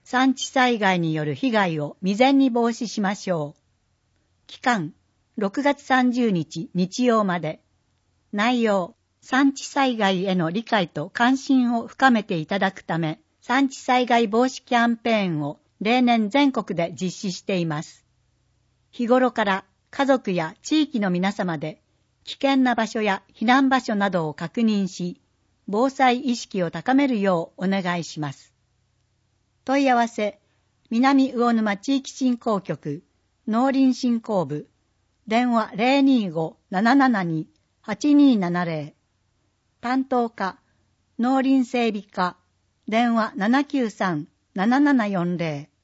山地災害による被害を未然に防止しましょう。期間、6月30日日曜まで。内容、山地災害への理解と関心を深めていただくため、山地災害防止キャンペーンを例年全国で実施しています。日頃から家族や地域の皆様で危険な場所や避難場所などを確認し、防災意識を高めるようお願いします。問い合わせ、南魚沼地域振興局、農林振興部、電話 025-772-8270、担当課、農林整備課、電話 793-7740